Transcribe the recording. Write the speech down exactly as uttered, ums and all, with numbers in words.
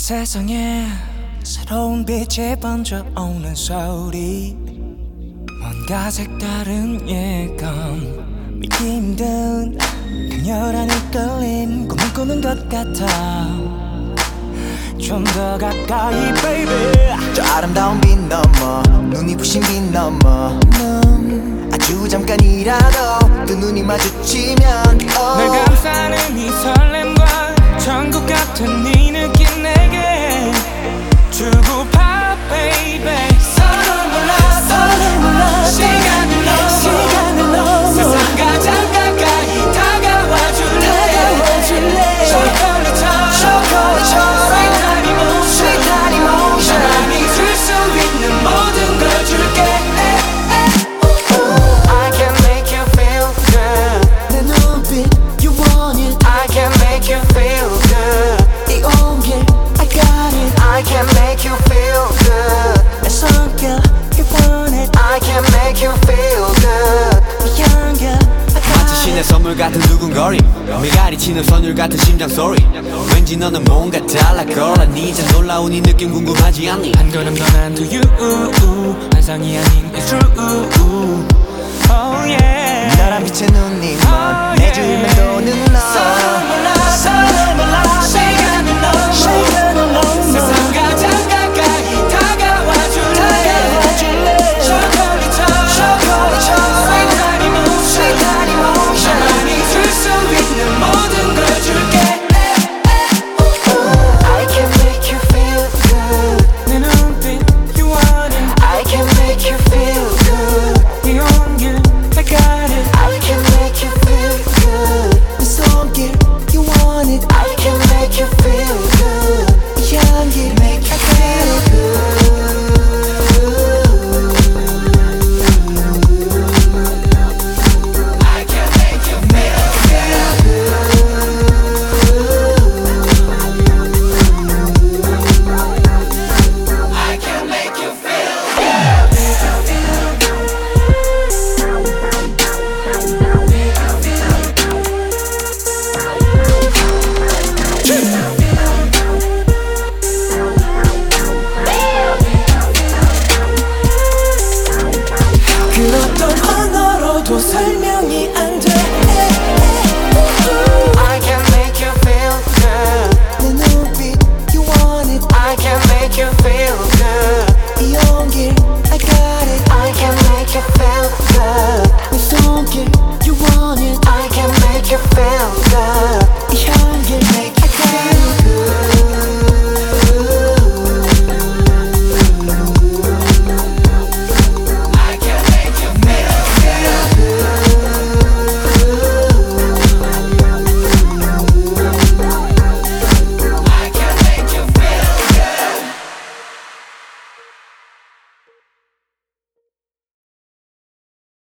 세상에 새로운 빛이 번져오는 소리, 뭔가 색다른 예감, 믿기 힘든 강렬한 이끌림, 꿈을 꾸는 것 같아. 좀 더 가까이 baby. 저 아름다운 빛 넘어 눈이 부신 빛 넘어 넌 아주 잠깐이라도 두 눈이 마주치면 oh. 널 감싸는 이 설렘과 천국 같은 이 느낌 내게 주고파 baby. 서로를 몰라 서로를 몰라 시간을 넘어 시간을 넘어 세상 가장 가까이 다가와 줄래 다가와 줄래 초콜릿처럼 초콜릿처럼 sweet emotion sweet emotion 나만이 줄 수 있는 모든 걸 줄게. I can make you feel good 내 눈빛 you want it I can make you feel good 이 온길 I got it I can make you feel good 내 성격 you want it I can make you feel good 이 향기 마치 신의 선물 같은 두근거림, 메가리치는 선율 같은 심장 소리. 왠지 너는 뭔가 달라 걸어. 이제 놀라운 이 느낌 궁금하지 않니? 한 걸음 더 난 to you 환상이 아닌 it's true oh yeah 너란 빛의 눈이 넌 내 주위를 도는 너